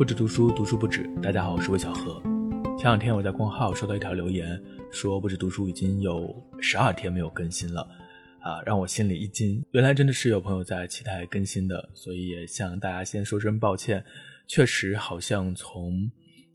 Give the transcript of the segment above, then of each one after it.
不止读书，读书不止。大家好，我是魏小何。前两天我在公号收到一条留言，说不止读书已经有12天没有更新了让我心里一惊。原来真的是有朋友在期待更新的，所以也向大家先说声抱歉。确实好像从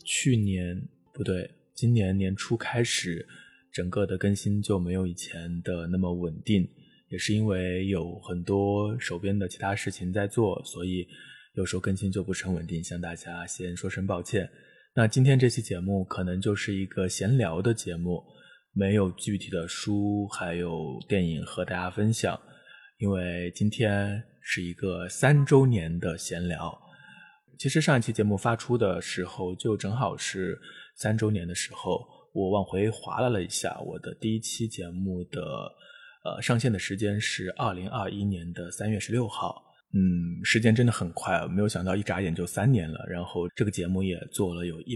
今年年初开始，整个的更新就没有以前的那么稳定，也是因为有很多手边的其他事情在做，所以有时候更新就不是很稳定，向大家先说声抱歉。那今天这期节目可能就是一个闲聊的节目，没有具体的书还有电影和大家分享，因为今天是一个3周年的闲聊。其实上一期节目发出的时候就正好是3周年的时候，我往回划拉了一下，我的第一期节目的上线的时间是2021年的3月16号。时间真的很快，没有想到一眨眼就3年了，然后这个节目也做了有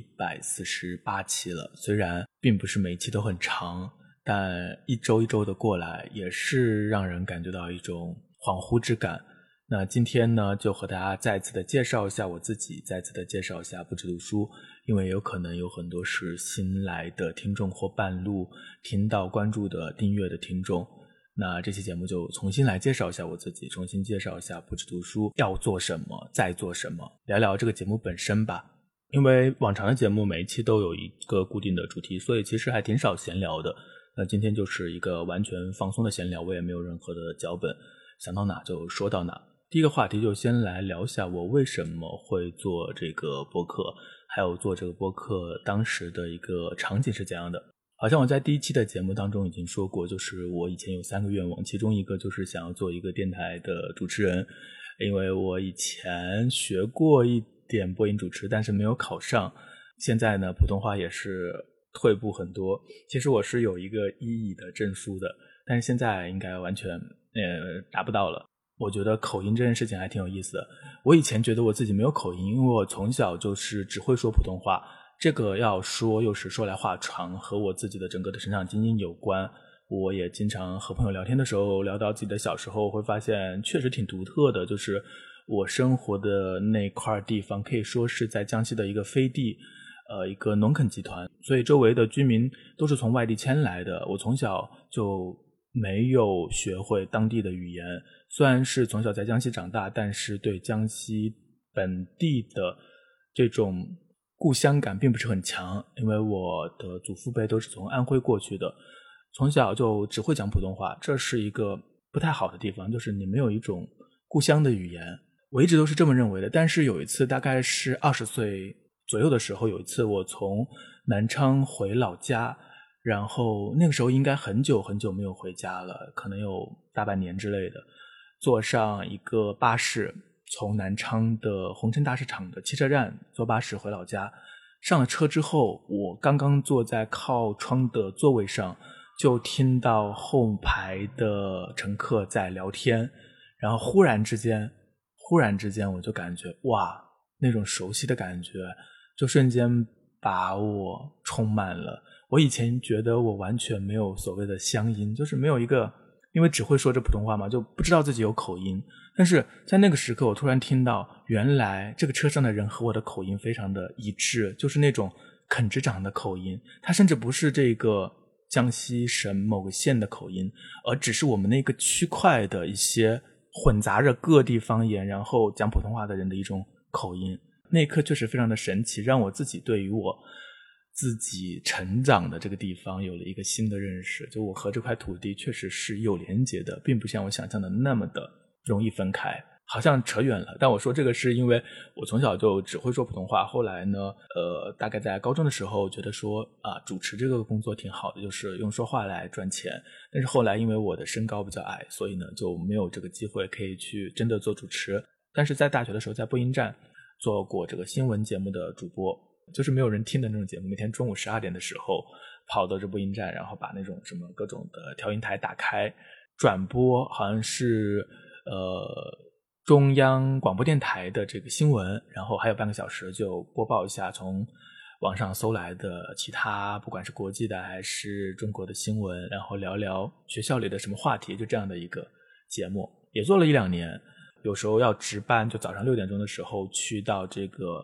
148期了。虽然并不是每一期都很长，但一周一周的过来，也是让人感觉到一种恍惚之感。那今天呢，就和大家再次的介绍一下我自己，再次的介绍一下不止读书，因为有可能有很多是新来的听众或半路听到关注的订阅的听众。那这期节目就重新来介绍一下我自己，重新介绍一下不止读书要做什么，再做什么，聊聊这个节目本身吧。因为往常的节目每一期都有一个固定的主题，所以其实还挺少闲聊的。那今天就是一个完全放松的闲聊，我也没有任何的脚本，想到哪就说到哪。第一个话题就先来聊一下我为什么会做这个播客，还有做这个播客当时的一个场景是怎样的。好像我在第一期的节目当中已经说过，就是我以前有3个愿望，其中一个就是想要做一个电台的主持人，因为我以前学过一点播音主持，但是没有考上。现在呢，普通话也是退步很多。其实我是有一个1乙的证书的，但是现在应该完全达不到了。我觉得口音这件事情还挺有意思的。我以前觉得我自己没有口音，因为我从小就是只会说普通话。这个要说又是说来话长，和我自己的整个的成长经历有关。我也经常和朋友聊天的时候聊到自己的小时候，会发现确实挺独特的，就是我生活的那块地方可以说是在江西的一个飞地，一个农垦集团，所以周围的居民都是从外地迁来的。我从小就没有学会当地的语言，虽然是从小在江西长大，但是对江西本地的这种故乡感并不是很强，因为我的祖父辈都是从安徽过去的，从小就只会讲普通话，这是一个不太好的地方，就是你没有一种故乡的语言。我一直都是这么认为的，但是有一次大概是20岁左右的时候，有一次我从南昌回老家，然后那个时候应该很久很久没有回家了，可能有大半年之类的，坐上一个巴士，从南昌的红尘大市场的汽车站坐巴士回老家。上了车之后，我刚刚坐在靠窗的座位上，就听到后排的乘客在聊天，然后忽然之间我就感觉哇，那种熟悉的感觉就瞬间把我充满了。我以前觉得我完全没有所谓的乡音，就是没有一个，因为只会说这普通话嘛，就不知道自己有口音。但是在那个时刻，我突然听到原来这个车上的人和我的口音非常的一致，就是那种垦殖长的口音，它甚至不是这个江西省某个县的口音，而只是我们那个区块的一些混杂着各地方言然后讲普通话的人的一种口音。那一刻确实非常的神奇，让我自己对于我自己成长的这个地方有了一个新的认识，就我和这块土地确实是有连结的，并不像我想象的那么的容易分开。好像扯远了，但我说这个是因为我从小就只会说普通话，后来呢大概在高中的时候觉得说主持这个工作挺好的，就是用说话来赚钱。但是后来因为我的身高比较矮，所以呢就没有这个机会可以去真的做主持。但是在大学的时候在播音站做过这个新闻节目的主播，就是没有人听的那种节目，每天中午12点的时候跑到这播音站，然后把那种什么各种的调音台打开转播，好像是中央广播电台的这个新闻，然后还有半个小时就播报一下从网上搜来的其他不管是国际的还是中国的新闻，然后聊聊学校里的什么话题，就这样的一个节目。也做了1-2年，有时候要值班，就早上6点钟的时候去到这个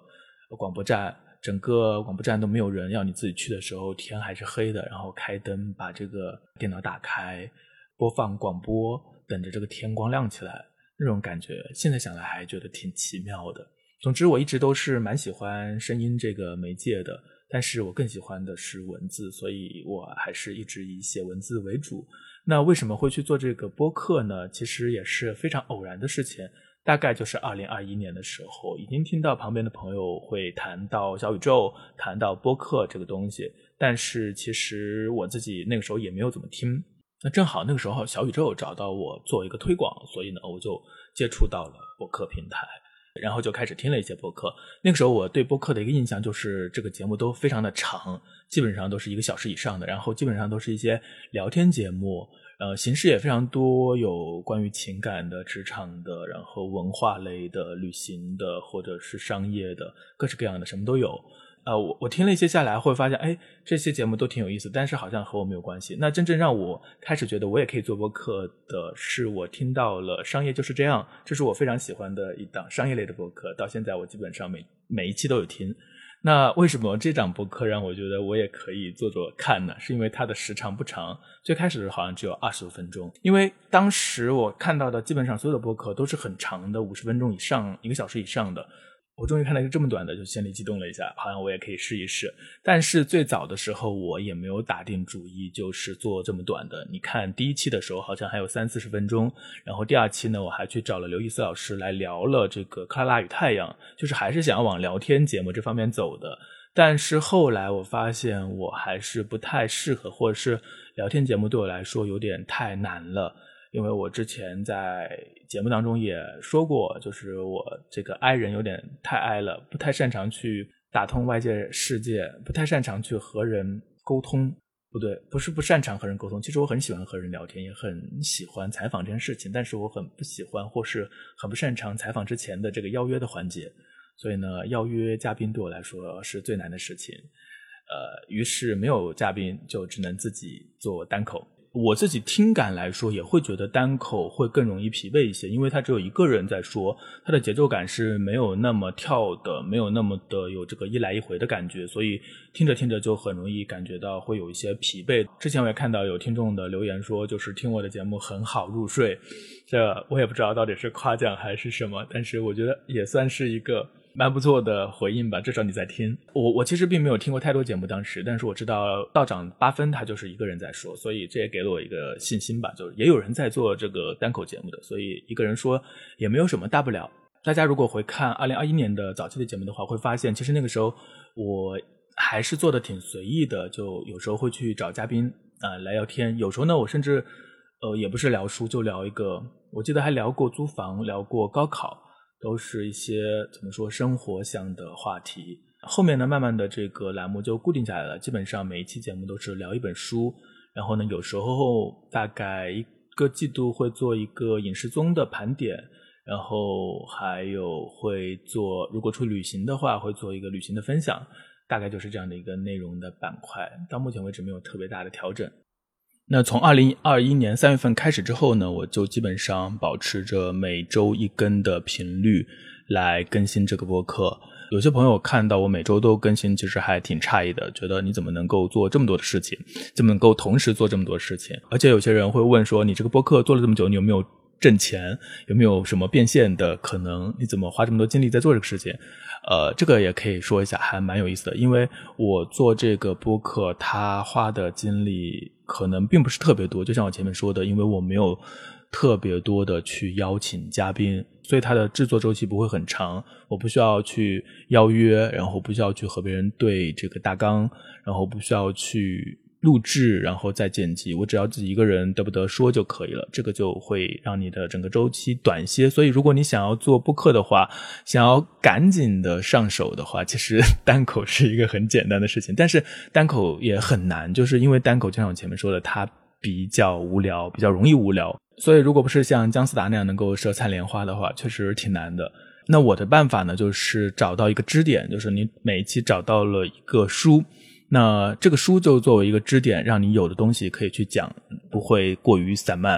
广播站，整个广播站都没有人，要你自己去的时候天还是黑的，然后开灯，把这个电脑打开，播放广播，等着这个天光亮起来，那种感觉现在想来还觉得挺奇妙的。总之我一直都是蛮喜欢声音这个媒介的，但是我更喜欢的是文字，所以我还是一直以写文字为主。那为什么会去做这个播客呢？其实也是非常偶然的事情，大概就是2021年的时候，已经听到旁边的朋友会谈到小宇宙，谈到播客这个东西，但是其实我自己那个时候也没有怎么听。那正好那个时候小宇宙找到我做一个推广，所以呢我就接触到了播客平台，然后就开始听了一些播客。那个时候我对播客的一个印象就是这个节目都非常的长，基本上都是1个小时以上的，然后基本上都是一些聊天节目，形式也非常多，有关于情感的、职场的，然后文化类的、旅行的，或者是商业的，各式各样的，什么都有。我听了一些下来会发现，这些节目都挺有意思，但是好像和我没有关系。那真正让我开始觉得我也可以做播客的是，我听到了《商业就是这样》，这是我非常喜欢的一档商业类的播客，到现在我基本上每一期都有听。那为什么这档播客让我觉得我也可以做做看呢？是因为它的时长不长，最开始的时候好像只有20多分钟，因为当时我看到的基本上所有的播客都是很长的，50分钟以上，1个小时以上的。我终于看到一个这么短的，就心里激动了一下，好像我也可以试一试。但是最早的时候我也没有打定主意就是做这么短的。你看第1期的时候好像还有30-40分钟，然后第2期呢我还去找了刘易斯老师来聊了这个克拉拉与太阳，就是还是想要往聊天节目这方面走的。但是后来我发现我还是不太适合，或者是聊天节目对我来说有点太难了。因为我之前在节目当中也说过，就是我这个 I 人有点太 I 了，不太擅长去打通外界世界，不太擅长去和人沟通。不对，不是不擅长和人沟通，其实我很喜欢和人聊天，也很喜欢采访这件事情，但是我很不喜欢或是很不擅长采访之前的这个邀约的环节。所以呢，邀约嘉宾对我来说是最难的事情。于是没有嘉宾，就只能自己做单口。我自己听感来说也会觉得单口会更容易疲惫一些，因为他只有一个人在说，他的节奏感是没有那么跳的，没有那么的有这个一来一回的感觉，所以听着听着就很容易感觉到会有一些疲惫。之前我也看到有听众的留言说，就是听我的节目很好入睡，这我也不知道到底是夸奖还是什么，但是我觉得也算是一个蛮不错的回应吧，至少你在听。我其实并没有听过太多节目当时，但是我知道道长8分他就是一个人在说，所以这也给了我一个信心吧，就是也有人在做这个单口节目的，所以一个人说也没有什么大不了。大家如果回看2021年的早期的节目的话，会发现其实那个时候我还是做的挺随意的，就有时候会去找嘉宾来聊天，有时候呢我甚至也不是聊书，就聊一个，我记得还聊过租房，聊过高考，都是一些怎么说生活向的话题。后面呢慢慢的这个栏目就固定下来了，基本上每一期节目都是聊一本书，然后呢有时候大概1个季度会做一个影视综的盘点，然后还有会做，如果出旅行的话会做一个旅行的分享，大概就是这样的一个内容的板块，到目前为止没有特别大的调整。那从2021年3月份开始之后呢，我就基本上保持着每周1更的频率来更新这个播客。有些朋友看到我每周都更新，其实还挺诧异的，觉得你怎么能够做这么多的事情，怎么能够同时做这么多事情。而且有些人会问说，你这个播客做了这么久，你有没有挣钱，有没有什么变现的可能，你怎么花这么多精力在做这个事情。这个也可以说一下，还蛮有意思的。因为我做这个播客他花的精力可能并不是特别多，就像我前面说的，因为我没有特别多的去邀请嘉宾，所以它的制作周期不会很长，我不需要去邀约，然后不需要去和别人对这个大纲，然后不需要去录制然后再剪辑，我只要自己一个人得不得说就可以了，这个就会让你的整个周期短些。所以如果你想要做播客的话，想要赶紧的上手的话，其实单口是一个很简单的事情，但是单口也很难，就是因为单口就像我前面说的，它比较无聊，比较容易无聊，所以如果不是像姜思达那样能够舌灿莲花的话，确实挺难的。那我的办法呢，就是找到一个支点，就是你每一期找到了一个书，那这个书就作为一个支点，让你有的东西可以去讲，不会过于散漫。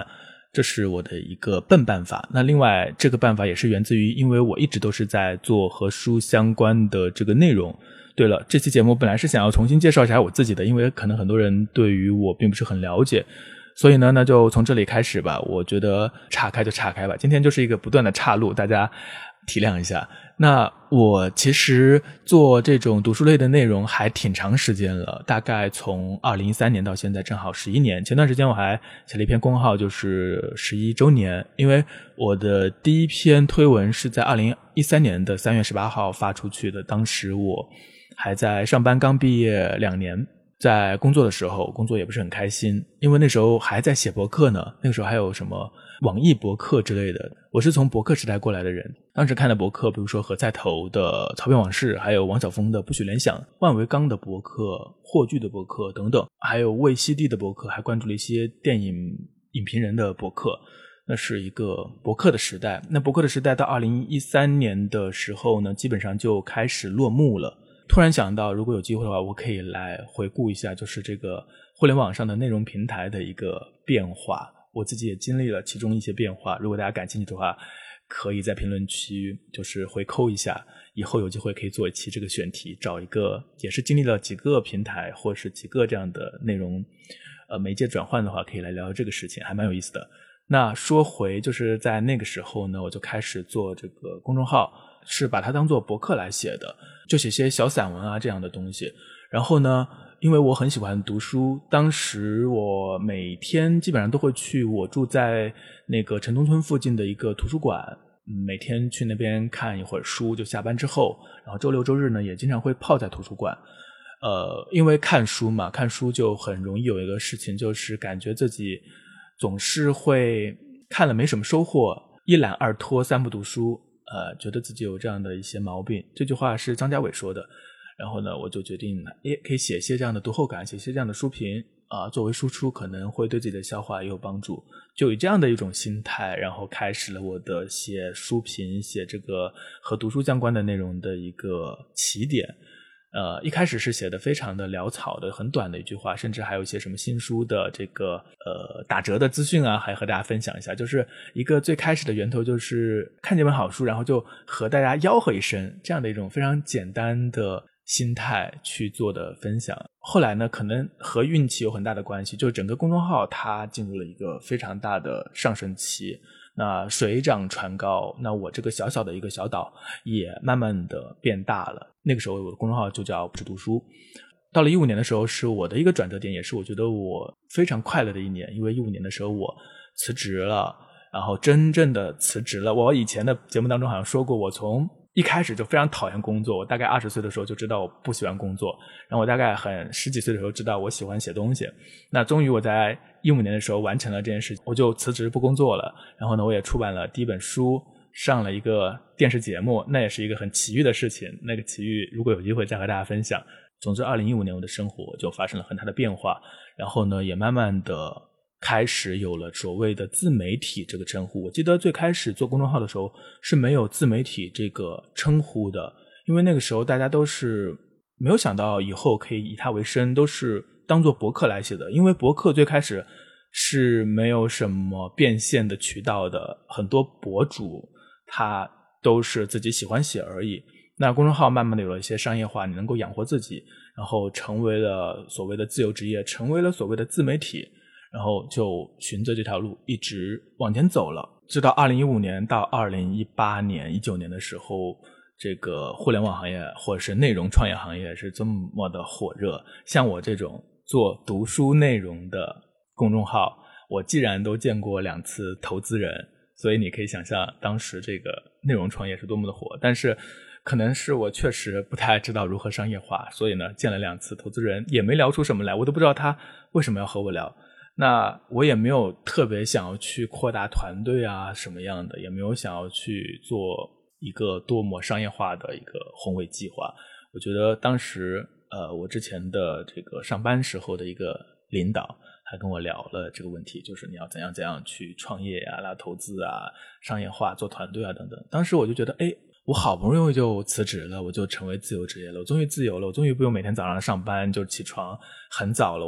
这是我的一个笨办法。那另外这个办法也是源自于，因为我一直都是在做和书相关的这个内容。对了，这期节目本来是想要重新介绍一下我自己的，因为可能很多人对于我并不是很了解，所以呢，那就从这里开始吧。我觉得岔开就岔开吧，今天就是一个不断的岔路，大家体谅一下。那我其实做这种读书类的内容还挺长时间了，大概从2013年到现在正好11年。前段时间我还写了一篇公号，就是11周年，因为我的第一篇推文是在2013年的3月18号发出去的，当时我还在上班，刚毕业2年，在工作的时候，工作也不是很开心，因为那时候还在写博客呢，那个时候还有什么网易博客之类的，我是从博客时代过来的人，当时看的博客比如说何菜头的曹编往事，还有王晓峰的不许联想，万维刚的博客，霍炬的博客等等，还有魏西地的博客，还关注了一些电影影评人的博客，那是一个博客的时代。那博客的时代到2013年的时候呢，基本上就开始落幕了。突然想到，如果有机会的话，我可以来回顾一下，就是这个互联网上的内容平台的一个变化。我自己也经历了其中一些变化，如果大家感兴趣的话，可以在评论区就是回扣一下，以后有机会可以做一期这个选题，找一个也是经历了几个平台或是几个这样的内容媒介转换的话，可以来聊聊这个事情，还蛮有意思的。那说回就是在那个时候呢，我就开始做这个公众号，是把它当做博客来写的，就写些小散文啊这样的东西。然后呢，因为我很喜欢读书，当时我每天基本上都会去我住在那个城东村附近的一个图书馆，每天去那边看一会儿书，就下班之后，然后周六周日呢也经常会泡在图书馆。因为看书嘛，看书就很容易有一个事情，就是感觉自己总是会看了没什么收获，一懒二拖三不读书，觉得自己有这样的一些毛病。这句话是张家伟说的。然后呢，我就决定可以写一些这样的读后感，写一些这样的书评作为输出可能会对自己的消化也有帮助。就以这样的一种心态，然后开始了我的写书评，写这个和读书相关的内容的一个起点。一开始是写的非常的潦草的，很短的一句话，甚至还有一些什么新书的这个打折的资讯啊，还和大家分享一下。就是一个最开始的源头，就是看见本好书，然后就和大家吆喝一声，这样的一种非常简单的心态去做的分享。后来呢，可能和运气有很大的关系，就整个公众号它进入了一个非常大的上升期，那水涨船高，那我这个小小的一个小岛也慢慢的变大了。那个时候我的公众号就叫不是读书。到了15年的时候，是我的一个转折点，也是我觉得我非常快乐的一年，因为15年的时候我辞职了，然后真正的辞职了。我以前的节目当中好像说过，我从一开始就非常讨厌工作，我大概20岁的时候就知道我不喜欢工作，然后我大概十几岁的时候知道我喜欢写东西。那终于我在15年的时候完成了这件事情，我就辞职不工作了。然后呢，我也出版了第一本书，上了一个电视节目，那也是一个很奇遇的事情，那个奇遇如果有机会再和大家分享。总之2015年我的生活就发生了很大的变化，然后呢也慢慢的开始有了所谓的自媒体这个称呼。我记得最开始做公众号的时候是没有自媒体这个称呼的，因为那个时候大家都是没有想到以后可以以它为生，都是当做博客来写的。因为博客最开始是没有什么变现的渠道的，很多博主他都是自己喜欢写而已。那公众号慢慢的有了一些商业化，你能够养活自己，然后成为了所谓的自由职业，成为了所谓的自媒体，然后就循着这条路一直往前走了。直到2015年到2018年19年的时候，这个互联网行业或者是内容创业行业是这么的火热。像我这种做读书内容的公众号，我既然都见过2次投资人，所以你可以想象当时这个内容创业是多么的火。但是可能是我确实不太知道如何商业化，所以呢见了2次投资人也没聊出什么来，我都不知道他为什么要和我聊。那我也没有特别想要去扩大团队啊什么样的，也没有想要去做一个多么商业化的一个宏伟计划。我觉得当时我之前的这个上班时候的一个领导还跟我聊了这个问题，就是你要怎样去创业啊，拉投资啊，商业化做团队啊等等。当时我就觉得我好不容易就辞职了，我就成为自由职业了，我终于自由了，我终于不用每天早上上班就起床很早了，我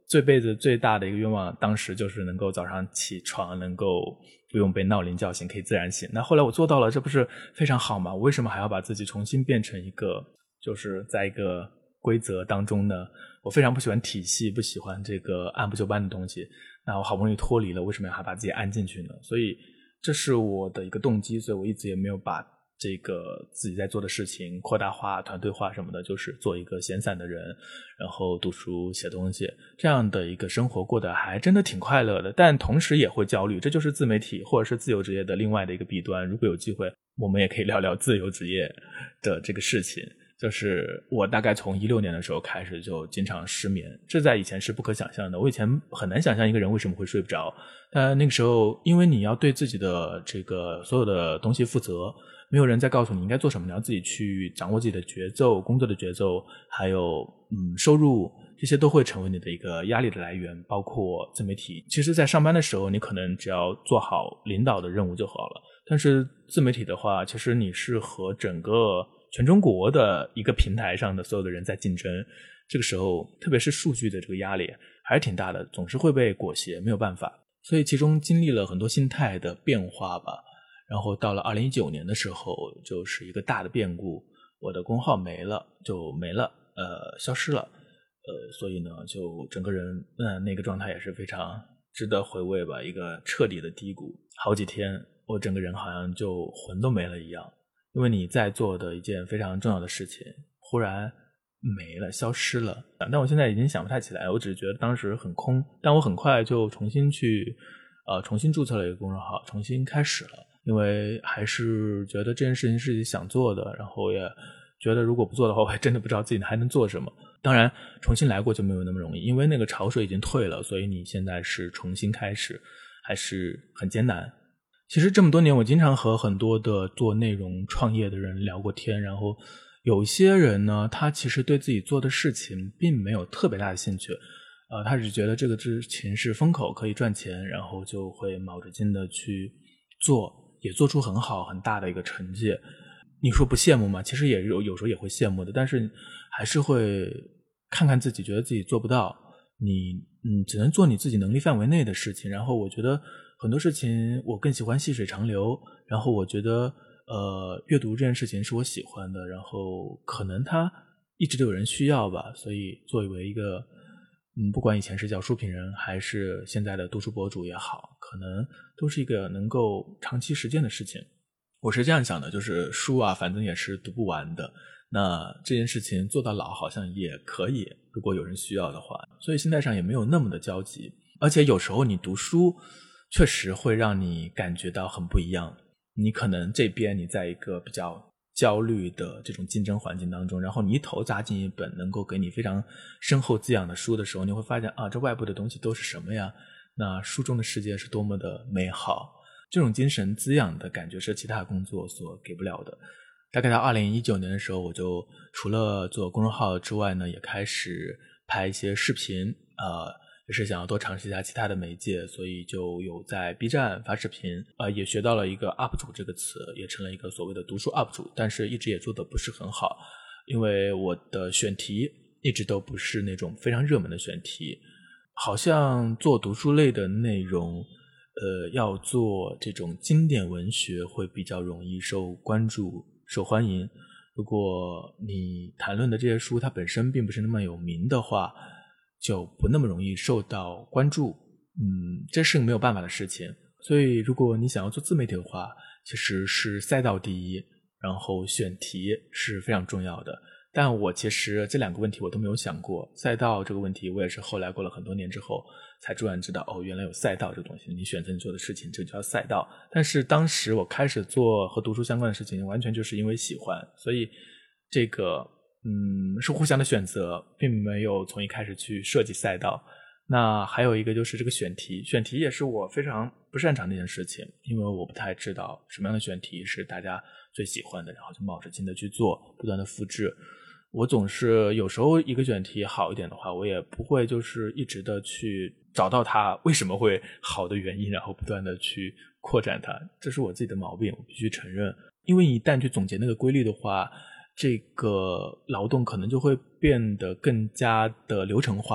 这辈子最大的一个愿望，当时就是能够早上起床能够不用被闹铃叫醒，可以自然醒。那后来我做到了，这不是非常好吗？我为什么还要把自己重新变成一个就是在一个规则当中呢？我非常不喜欢体系，不喜欢这个按部就班的东西。那我好不容易脱离了，为什么还把自己按进去呢？所以这是我的一个动机，所以我一直也没有把这个自己在做的事情扩大化、团队化什么的，就是做一个闲散的人，然后读书写东西，这样的一个生活过得还真的挺快乐的，但同时也会焦虑，这就是自媒体或者是自由职业的另外的一个弊端。如果有机会我们也可以聊聊自由职业的这个事情。就是我大概从16年的时候开始就经常失眠，这在以前是不可想象的。我以前很难想象一个人为什么会睡不着，但那个时候因为你要对自己的这个所有的东西负责，没有人在告诉你应该做什么，你要自己去掌握自己的节奏，工作的节奏，还有收入，这些都会成为你的一个压力的来源。包括自媒体，其实在上班的时候你可能只要做好领导的任务就好了，但是自媒体的话，其实你是和整个全中国的一个平台上的所有的人在竞争，这个时候特别是数据的这个压力还是挺大的，总是会被裹挟，没有办法。所以其中经历了很多心态的变化吧。然后到了2019年的时候，就是一个大的变故，我的公号没了，消失了。所以呢，就整个人那个状态也是非常值得回味吧，一个彻底的低谷，好几天我整个人好像就魂都没了一样。因为你在做的一件非常重要的事情忽然没了，消失了。但我现在已经想不太起来，我只是觉得当时很空。但我很快就重新注册了一个公众号，重新开始了。因为还是觉得这件事情是自己想做的，然后也觉得如果不做的话，我还真的不知道自己还能做什么。当然重新来过就没有那么容易，因为那个潮水已经退了，所以你现在是重新开始还是很艰难。其实这么多年我经常和很多的做内容创业的人聊过天，然后有些人呢，他其实对自己做的事情并没有特别大的兴趣，他只觉得这个事情是风口可以赚钱，然后就会卯着劲的去做，也做出很好很大的一个成绩。你说不羡慕吗？其实也有时候也会羡慕的，但是还是会看看自己，觉得自己做不到，你只能做你自己能力范围内的事情。然后我觉得很多事情我更喜欢细水长流，然后我觉得阅读这件事情是我喜欢的，然后可能它一直都有人需要吧，所以作为一个不管以前是叫书评人还是现在的读书博主也好，可能都是一个能够长期实践的事情。我是这样想的，就是书啊反正也是读不完的，那这件事情做到老好像也可以，如果有人需要的话，所以心态上也没有那么的焦急。而且有时候你读书确实会让你感觉到很不一样，你可能这边你在一个比较焦虑的这种竞争环境当中，然后你一头扎进一本能够给你非常深厚滋养的书的时候，你会发现这外部的东西都是什么呀？那书中的世界是多么的美好，这种精神滋养的感觉是其他工作所给不了的。大概到2019年的时候，我就除了做公众号之外呢，也开始拍一些视频，也是想要多尝试一下其他的媒介，所以就有在 B 站发视频，也学到了一个 UP 主这个词，也成了一个所谓的读书 UP 主，但是一直也做得不是很好，因为我的选题一直都不是那种非常热门的选题，好像做读书类的内容要做这种经典文学会比较容易受关注受欢迎，如果你谈论的这些书它本身并不是那么有名的话，就不那么容易受到关注。这是个没有办法的事情。所以如果你想要做自媒体的话，其实是赛道第一，然后选题是非常重要的。但我其实这两个问题我都没有想过，赛道这个问题我也是后来过了很多年之后才突然知道，原来有赛道这个东西，你选择你做的事情这就叫赛道。但是当时我开始做和读书相关的事情完全就是因为喜欢，所以这个是互相的选择，并没有从一开始去设计赛道。那还有一个就是这个选题也是我非常不擅长的一件事情，因为我不太知道什么样的选题是大家最喜欢的，然后就冒着劲的去做，不断的复制。我总是有时候一个选题好一点的话，我也不会就是一直的去找到它为什么会好的原因，然后不断的去扩展它，这是我自己的毛病，我必须承认。因为一旦去总结那个规律的话，这个劳动可能就会变得更加的流程化，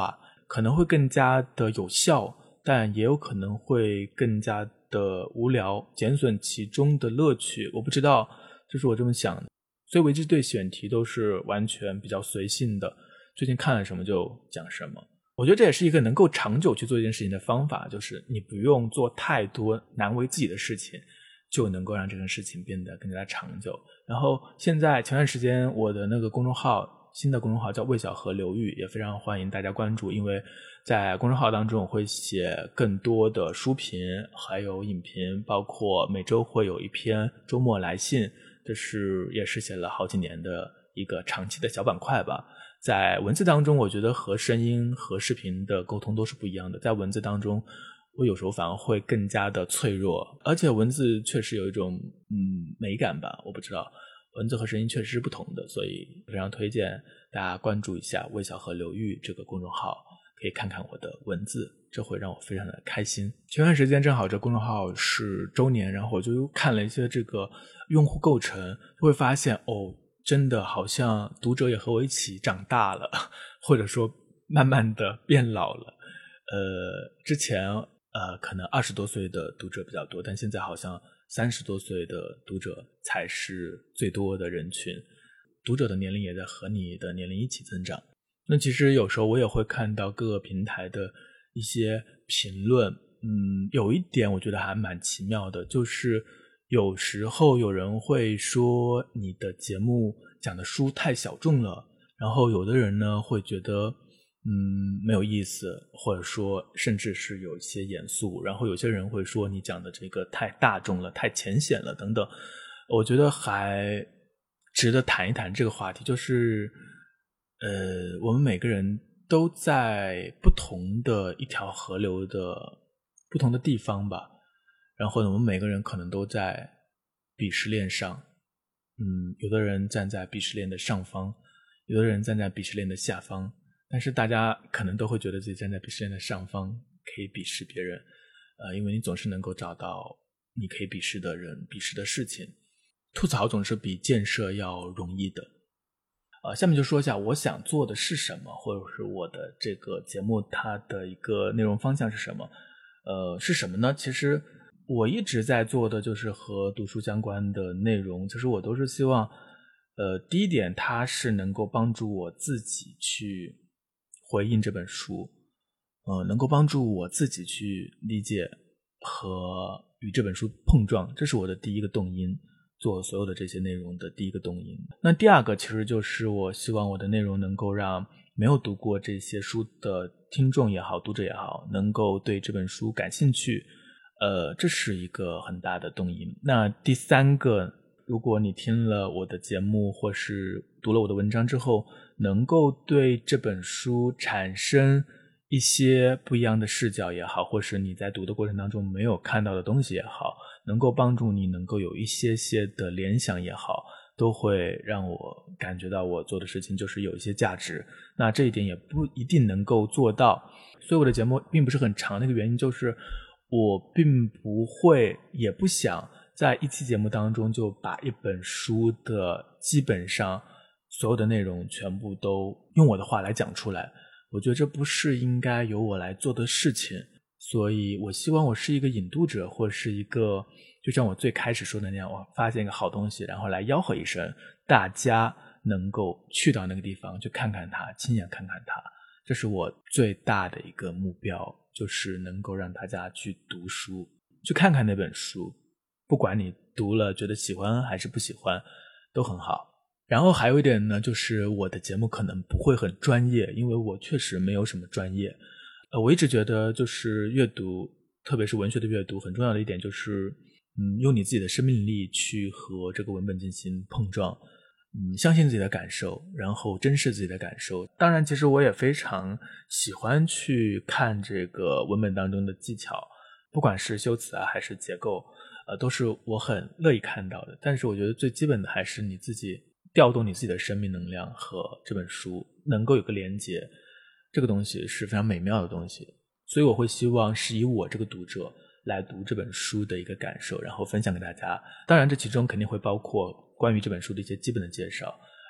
可能会更加的有效，但也有可能会更加的无聊，减损其中的乐趣。我不知道，这是我这么想的。所以我一直对选题都是完全比较随性的，最近看了什么就讲什么。我觉得这也是一个能够长久去做一件事情的方法，就是你不用做太多难为自己的事情，就能够让这件事情变得更加长久。然后现在前段时间我的那个公众号，新的公众号叫魏小河流域，也非常欢迎大家关注，因为在公众号当中我会写更多的书评还有影评，包括每周会有一篇周末来信，这是也是写了好几年的一个长期的小板块吧。在文字当中，我觉得和声音和视频的沟通都是不一样的，在文字当中我有时候反而会更加的脆弱，而且文字确实有一种美感吧，我不知道，文字和声音确实是不同的，所以非常推荐大家关注一下魏小河流域这个公众号，可以看看我的文字，这会让我非常的开心。前段时间正好这公众号是周年，然后我就看了一些这个用户构成，就会发现真的好像读者也和我一起长大了，或者说慢慢的变老了。之前可能20多岁的读者比较多，但现在好像30多岁的读者才是最多的人群，读者的年龄也在和你的年龄一起增长。那其实有时候我也会看到各个平台的一些评论，有一点我觉得还蛮奇妙的，就是有时候有人会说你的节目讲的书太小众了，然后有的人呢会觉得没有意思，或者说甚至是有一些严肃，然后有些人会说你讲的这个太大众了，太浅显了等等。我觉得还值得谈一谈这个话题，就是我们每个人都在不同的一条河流的不同的地方吧，然后呢我们每个人可能都在鄙视链上，有的人站在鄙视链的上方，有的人站在鄙视链的下方，但是大家可能都会觉得自己站在鄙视链的上方，可以鄙视别人，因为你总是能够找到你可以鄙视的人，鄙视的事情。吐槽总是比建设要容易的。下面就说一下我想做的是什么，或者是我的这个节目它的一个内容方向是什么。是什么呢？其实我一直在做的就是和读书相关的内容，其实我都是希望第一点它是能够帮助我自己去回应这本书，能够帮助我自己去理解和与这本书碰撞，这是我的第一个动因，做所有的这些内容的第一个动因。那第二个其实就是我希望我的内容能够让没有读过这些书的听众也好，读者也好，能够对这本书感兴趣，这是一个很大的动因。那第三个，如果你听了我的节目或是读了我的文章之后，能够对这本书产生一些不一样的视角也好，或是你在读的过程当中没有看到的东西也好，能够帮助你能够有一些的联想也好，都会让我感觉到我做的事情就是有一些价值。那这一点也不一定能够做到，所以我的节目并不是很长的一个原因就是我并不会也不想在一期节目当中就把一本书的基本上所有的内容全部都用我的话来讲出来，我觉得这不是应该由我来做的事情。所以我希望我是一个引渡者，或是一个就像我最开始说的那样，我发现一个好东西然后来吆喝一声，大家能够去到那个地方去看看它，亲眼看看它，这是我最大的一个目标，就是能够让大家去读书，去看看那本书，不管你读了觉得喜欢还是不喜欢都很好。然后还有一点呢，就是我的节目可能不会很专业，因为我确实没有什么专业。我一直觉得就是阅读，特别是文学的阅读，很重要的一点就是用你自己的生命力去和这个文本进行碰撞，相信自己的感受，然后珍视自己的感受。当然其实我也非常喜欢去看这个文本当中的技巧，不管是修辞啊还是结构，都是我很乐意看到的。但是我觉得最基本的还是你自己调动你自己的生命能量和这本书能够有个连接，这个东西是非常美妙的东西。所以我会希望是以我这个读者来读这本书的一个感受，然后分享给大家。当然这其中肯定会包括关于这本书的一些基本的介绍，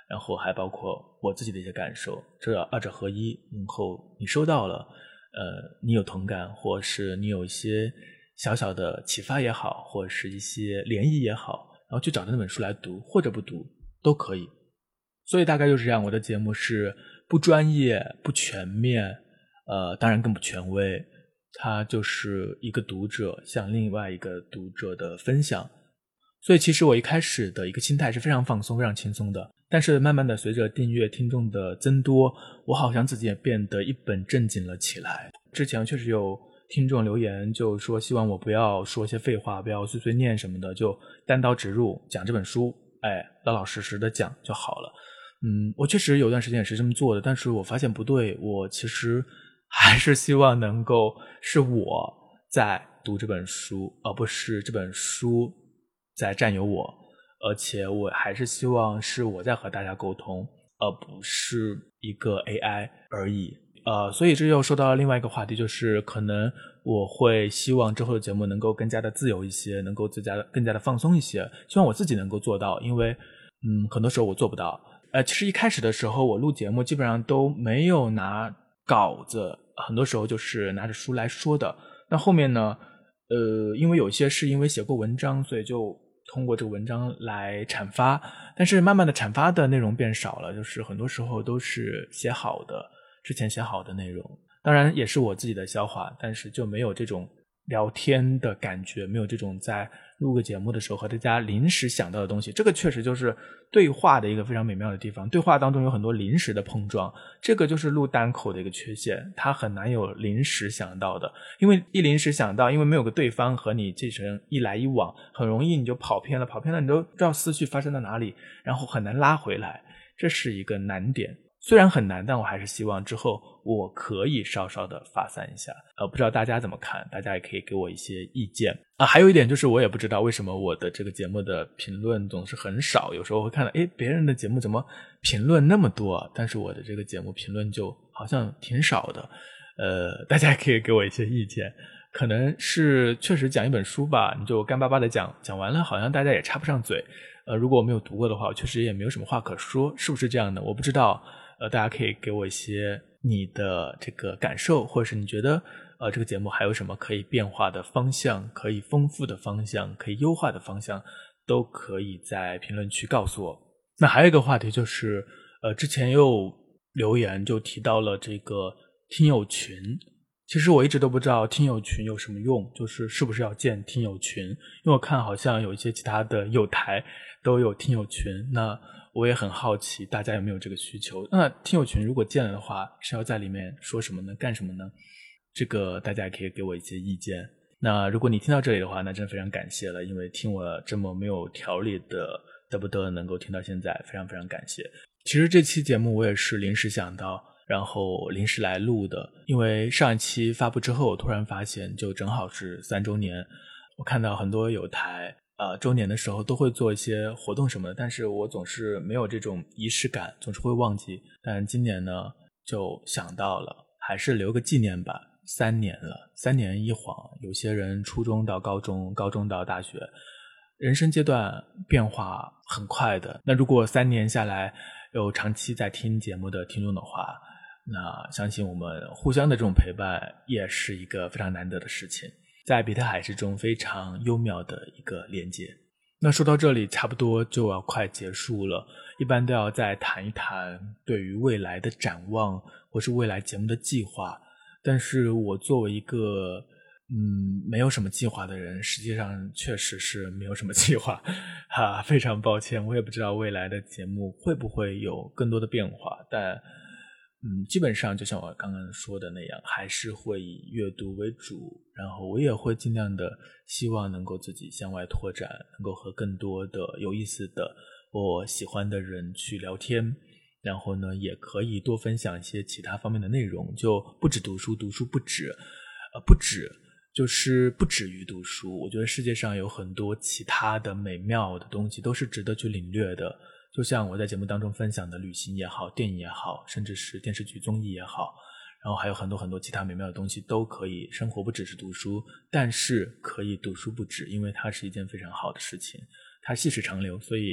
然后还包括我自己的一些感受，这二者合一。然后你收到了，你有同感，或是你有一些小小的启发也好，或者是一些涟漪也好，然后去找那本书来读，或者不读都可以。所以大概就是这样，我的节目是不专业、不全面，当然更不权威，它就是一个读者向另外一个读者的分享。所以其实我一开始的一个心态是非常放松、非常轻松的，但是慢慢的随着订阅听众的增多，我好像自己也变得一本正经了起来。之前确实有听众留言就说希望我不要说些废话，不要碎碎念什么的，就单刀直入讲这本书，老老实实的讲就好了。我确实有段时间也是这么做的，但是我发现不对，我其实还是希望能够是我在读这本书，而不是这本书在占有我，而且我还是希望是我在和大家沟通，而不是一个 AI 而已。所以这又说到了另外一个话题，就是可能我会希望之后的节目能够更加的自由一些，能够更加的放松一些，希望我自己能够做到，因为很多时候我做不到。其实一开始的时候我录节目基本上都没有拿稿子，很多时候就是拿着书来说的。那后面呢因为有些是因为写过文章，所以就通过这个文章来阐发，但是慢慢的阐发的内容变少了，就是很多时候都是之前写好的内容，当然也是我自己的消化，但是就没有这种聊天的感觉，没有这种在录个节目的时候和大家临时想到的东西。这个确实就是对话的一个非常美妙的地方，对话当中有很多临时的碰撞，这个就是录单口的一个缺陷，它很难有临时想到的，因为一临时想到，因为没有个对方和你这层一来一往，很容易你就跑偏了你都不知道思绪发生在哪里，然后很难拉回来，这是一个难点。虽然很难，但我还是希望之后我可以稍稍的发散一下。不知道大家怎么看，大家也可以给我一些意见。还有一点就是我也不知道为什么我的这个节目的评论总是很少，有时候会看到别人的节目怎么评论那么多，但是我的这个节目评论就好像挺少的。大家可以给我一些意见。可能是确实讲一本书吧，你就干巴巴的讲完了，好像大家也插不上嘴。如果我没有读过的话，我确实也没有什么话可说，是不是这样的？我不知道。大家可以给我一些你的这个感受，或者是你觉得这个节目还有什么可以变化的方向，可以丰富的方向，可以优化的方向，都可以在评论区告诉我。那还有一个话题就是之前又留言就提到了这个听友群，其实我一直都不知道听友群有什么用，就是是不是要建听友群，因为我看好像有一些其他的友台都有听友群，那我也很好奇大家有没有这个需求。那听友群如果建了的话，是要在里面说什么呢？干什么呢？这个大家也可以给我一些意见。那如果你听到这里的话，那真的非常感谢了，因为听我这么没有条理的能够听到现在，非常非常感谢。其实这期节目我也是临时想到，然后临时来录的，因为上一期发布之后，我突然发现就正好是3周年，我看到很多有台周年的时候都会做一些活动什么的，但是我总是没有这种仪式感，总是会忘记。但今年呢就想到了，还是留个纪念吧。3年了，3年一晃，有些人初中到高中，高中到大学，人生阶段变化很快的。那如果3年下来有长期在听节目的听众的话，那相信我们互相的这种陪伴也是一个非常难得的事情，在比特海之中非常幽妙的一个连接。那说到这里差不多就要快结束了，一般都要再谈一谈对于未来的展望，或是未来节目的计划。但是我作为一个没有什么计划的人，实际上确实是没有什么计划非常抱歉，我也不知道未来的节目会不会有更多的变化，但基本上就像我刚刚说的那样，还是会以阅读为主，然后我也会尽量的希望能够自己向外拓展，能够和更多的有意思的我喜欢的人去聊天，然后呢也可以多分享一些其他方面的内容，就不止读书，读书不止就是不止于读书，我觉得世界上有很多其他的美妙的东西都是值得去领略的，就像我在节目当中分享的旅行也好，电影也好，甚至是电视剧综艺也好，然后还有很多很多其他美妙的东西都可以。生活不只是读书，但是可以读书不止，因为它是一件非常好的事情，它细水长流。所以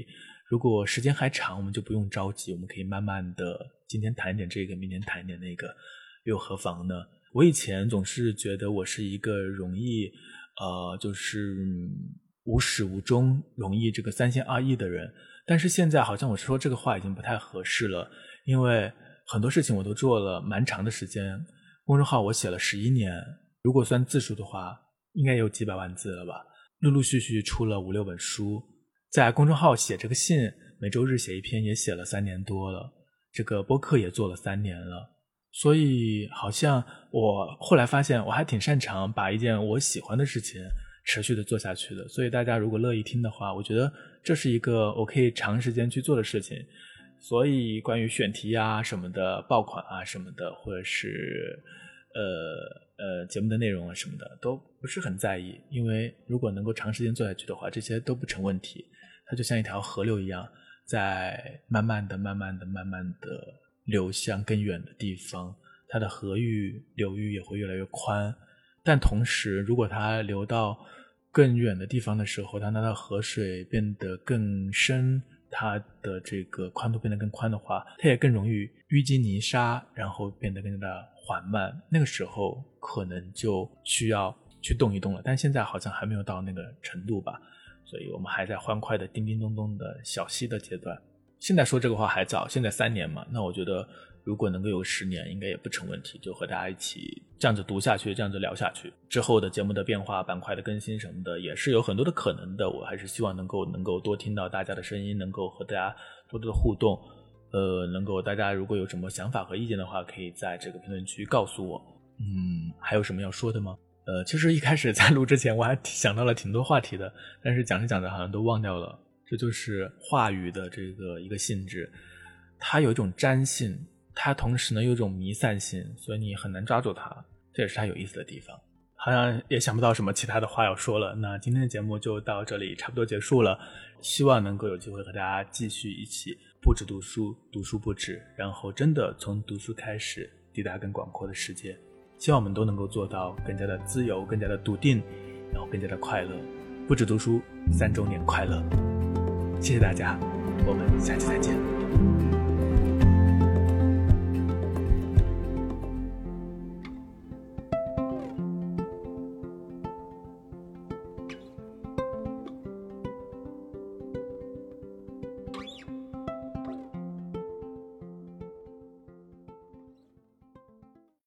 如果时间还长，我们就不用着急，我们可以慢慢的今天谈一点这个，明天谈一点那个，又何妨呢？我以前总是觉得我是一个容易就是无始无终，容易这个三心二意的人，但是现在好像我说这个话已经不太合适了，因为很多事情我都做了蛮长的时间，公众号我写了11年，如果算字数的话应该有几百万字了吧，陆陆续续出了5、6本书，在公众号写这个信，每周日写一篇也写了3年多了，这个播客也做了3年了，所以好像我后来发现我还挺擅长把一件我喜欢的事情持续的做下去的，所以大家如果乐意听的话，我觉得这是一个我可以长时间去做的事情。所以关于选题啊什么的，爆款啊什么的，或者是节目的内容啊什么的都不是很在意，因为如果能够长时间做下去的话，这些都不成问题，它就像一条河流一样，在慢慢的流向更远的地方，它的河域流域也会越来越宽，但同时如果它流到更远的地方的时候，当它的河水变得更深，它的这个宽度变得更宽的话，它也更容易淤积泥沙，然后变得更加的缓慢，那个时候可能就需要去动一动了，但现在好像还没有到那个程度吧，所以我们还在欢快的叮叮咚咚的小溪的阶段。现在说这个话还早，现在3年嘛，那我觉得如果能够有10年应该也不成问题，就和大家一起这样子读下去，这样子聊下去，之后的节目的变化，板块的更新什么的也是有很多的可能的，我还是希望能够多听到大家的声音，能够和大家多多的互动，能够大家如果有什么想法和意见的话，可以在这个评论区告诉我。还有什么要说的吗？其实一开始在录之前我还想到了挺多话题的，但是讲着讲着好像都忘掉了，这就是话语的这个一个性质，它有一种粘性，它同时呢有一种弥散性，所以你很难抓住它，这也是它有意思的地方。好像也想不到什么其他的话要说了，那今天的节目就到这里差不多结束了，希望能够有机会和大家继续一起不止读书，读书不止，然后真的从读书开始抵达更广阔的世界，希望我们都能够做到更加的自由，更加的笃定，然后更加的快乐。不止读书3周年快乐，谢谢大家，我们下期再见。